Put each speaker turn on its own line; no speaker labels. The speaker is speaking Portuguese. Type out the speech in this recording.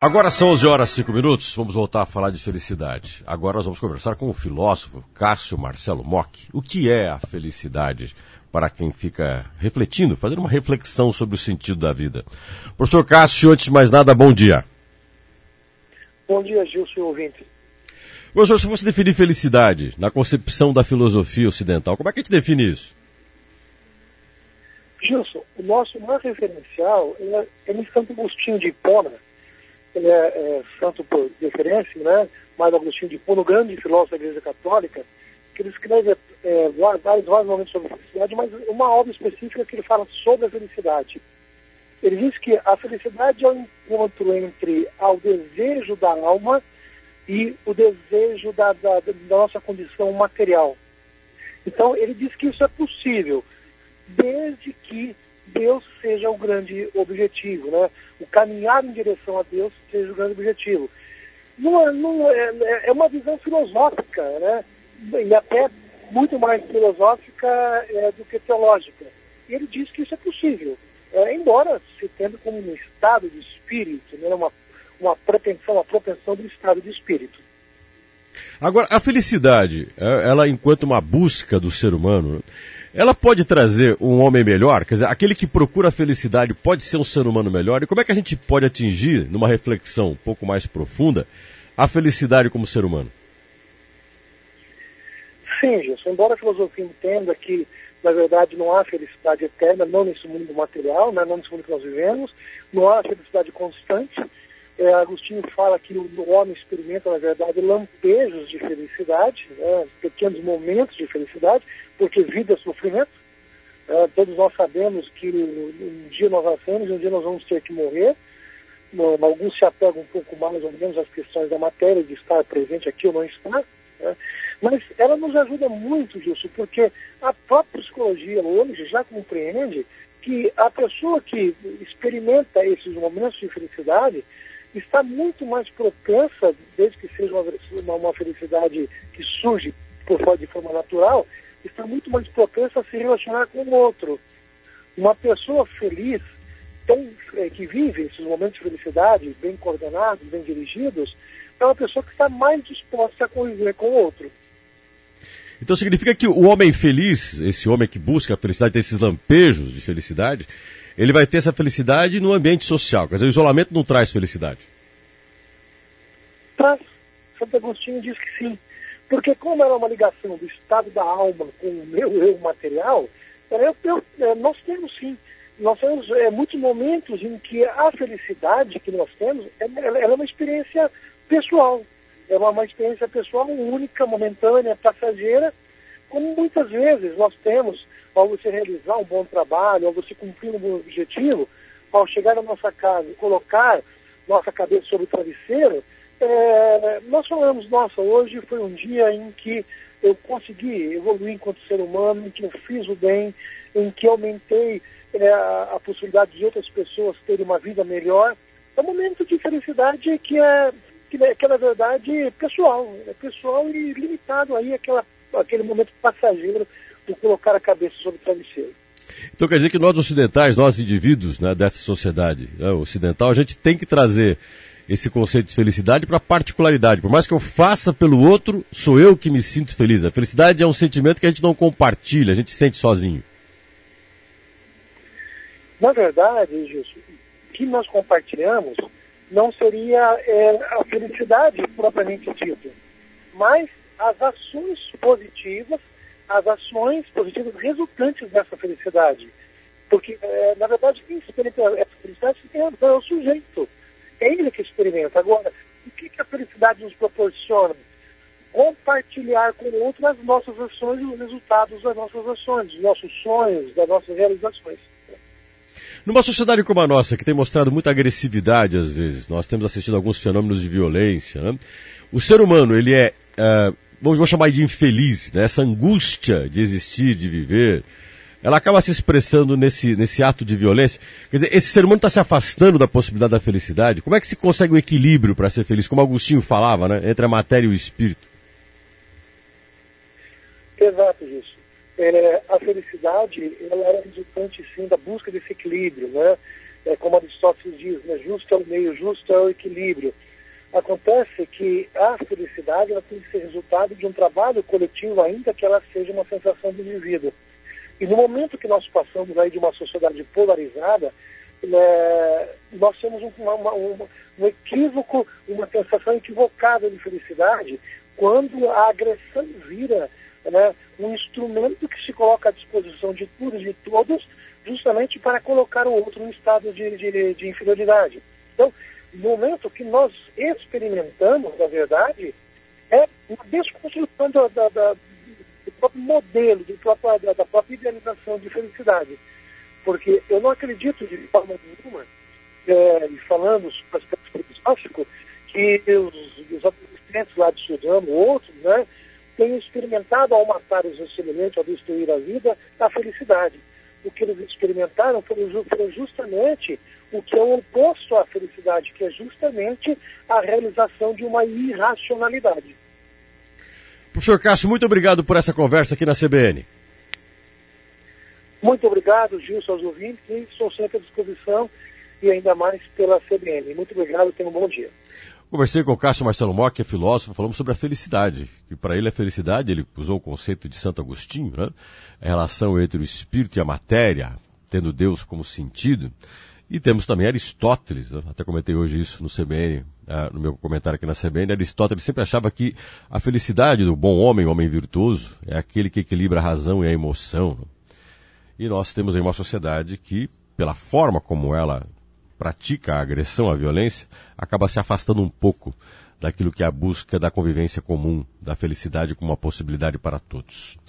Agora são 11 horas e 5 minutos, vamos voltar a falar de felicidade. Agora nós vamos conversar com o filósofo Cássio Marcelo Mok. O que é a felicidade para quem fica refletindo, fazendo uma reflexão sobre o sentido da vida? Professor Cássio, antes de mais nada, bom dia.
Bom dia, Gilson, ouvinte.
Professor, se você definir felicidade na concepção da filosofia ocidental, como é que a gente define isso?
Gilson, o nosso maior referencial é em Santo Agostinho de Hipona. Ele é santo por referência, né? Mas Agostinho de Hipona, o grande filósofo da Igreja Católica, que ele escreve vários momentos sobre a felicidade, mas uma obra específica que ele fala sobre a felicidade. Ele diz que a felicidade é o encontro entre o desejo da alma e o desejo da nossa condição material. Então, ele diz que isso é possível, desde que Deus seja o grande objetivo, né? O caminhar em direção a Deus seja o grande objetivo. É uma visão filosófica, né? E até muito mais filosófica do que teológica. E ele diz que isso é possível, embora se tendo como um estado de espírito, né? uma propensão do estado de espírito.
Agora, a felicidade, ela enquanto uma busca do ser humano, ela pode trazer um homem melhor? Quer dizer, aquele que procura a felicidade pode ser um ser humano melhor? E como é que a gente pode atingir, numa reflexão um pouco mais profunda, a felicidade como ser humano?
Sim, Gilson, embora a filosofia entenda que, na verdade, não há felicidade eterna, não nesse mundo material, né, não nesse mundo que nós vivemos, não há felicidade constante. Agostinho fala que o homem experimenta, na verdade, lampejos de felicidade, né, pequenos momentos de felicidade, porque vida é sofrimento. Todos nós sabemos que um dia nós nascemos e um dia nós vamos ter que morrer. Alguns se apegam um pouco mais ou menos às questões da matéria, de estar presente aqui ou não estar. Né? Mas ela nos ajuda muito, Gilson, porque a própria psicologia hoje já compreende que a pessoa que experimenta esses momentos de felicidade está muito mais propensa, desde que seja uma felicidade que surge de forma natural, está muito mais propensa a se relacionar com o outro. Uma pessoa feliz, que vive esses momentos de felicidade, bem coordenados, bem dirigidos, é uma pessoa que está mais disposta a conviver com o outro.
Então significa que o homem feliz, esse homem que busca a felicidade, tem esses lampejos de felicidade, ele vai ter essa felicidade no ambiente social. Quer dizer, o isolamento não traz felicidade.
Traz. Santo Agostinho diz que sim. Porque como ela é uma ligação do estado da alma com o meu eu material, nós temos sim. Nós temos muitos momentos em que a felicidade que nós temos, ela é uma experiência pessoal. É uma experiência pessoal única, momentânea, passageira, como muitas vezes nós temos ao você realizar um bom trabalho, ao você cumprir um bom objetivo, ao chegar na nossa casa e colocar nossa cabeça sobre o travesseiro, nós falamos, nossa, hoje foi um dia em que eu consegui evoluir enquanto ser humano, em que eu fiz o bem, em que aumentei a possibilidade de outras pessoas terem uma vida melhor. É um momento de felicidade que na verdade, pessoal e limitado aí aquele momento passageiro de colocar a cabeça sobre o travesseiro.
Então quer dizer que nós ocidentais, nós indivíduos, né, dessa sociedade ocidental, a gente tem que trazer esse conceito de felicidade para a particularidade. Por mais que eu faça pelo outro, sou eu que me sinto feliz. A felicidade é um sentimento que a gente não compartilha, a gente sente sozinho.
Na verdade, Gilson, o que nós compartilhamos não seria a felicidade propriamente dita, mas as ações positivas resultantes dessa felicidade. Porque, na verdade, quem experimenta essa felicidade é o sujeito. É ele que experimenta. Agora, o que a felicidade nos proporciona? Compartilhar com o outro as nossas ações e os resultados das nossas ações, dos nossos sonhos, das nossas realizações.
Numa sociedade como a nossa, que tem mostrado muita agressividade às vezes, nós temos assistido a alguns fenômenos de violência, né? O ser humano, ele vou chamar de infeliz, né? Essa angústia de existir, de viver, ela acaba se expressando nesse ato de violência. Quer dizer, esse ser humano está se afastando da possibilidade da felicidade. Como é que se consegue o equilíbrio para ser feliz? Como Agostinho falava, né? Entre a matéria e o espírito.
Exato, isso. A felicidade, ela é resultante, sim, da busca desse equilíbrio, né? como Aristóteles diz, né, justo é o meio, justo é o equilíbrio. Acontece que a felicidade ela tem que ser resultado de um trabalho coletivo, ainda que ela seja uma sensação do indivíduo. E no momento que nós passamos aí de uma sociedade polarizada, nós temos um equívoco, uma sensação equivocada de felicidade, quando a agressão vira, né, um instrumento que se coloca à disposição de tudo e de todos, justamente para colocar o outro em estado de inferioridade. Então, no momento que nós experimentamos, na verdade, é uma desconstrução do próprio modelo, da própria idealização de felicidade. Porque eu não acredito de forma nenhuma, falando sobre o aspecto filosófico, que os adolescentes lá de Sudano, outros, né, tenham experimentado ao matar os seus semelhantes, ao destruir a vida, a felicidade. O que eles experimentaram foi justamente o que é o oposto à felicidade, que é justamente a realização de uma irracionalidade.
Professor Cássio, muito obrigado por essa conversa aqui na CBN.
Muito obrigado, Gilson, aos ouvintes, e estou sempre à disposição, e ainda mais pela CBN. Muito obrigado, tenha um bom dia.
Conversei com o Cássio Marcelo Mock, que é filósofo, falamos sobre a felicidade. Que para ele a felicidade, ele usou o conceito de Santo Agostinho, né? A relação entre o espírito e a matéria, tendo Deus como sentido. E temos também Aristóteles, né? Até comentei hoje isso no CBN, no meu comentário aqui na CBN. Aristóteles sempre achava que a felicidade do bom homem, o homem virtuoso, é aquele que equilibra a razão e a emoção. Né? E nós temos aí uma sociedade que, pela forma como ela pratica a agressão, a violência, acaba se afastando um pouco daquilo que é a busca da convivência comum, da felicidade como uma possibilidade para todos.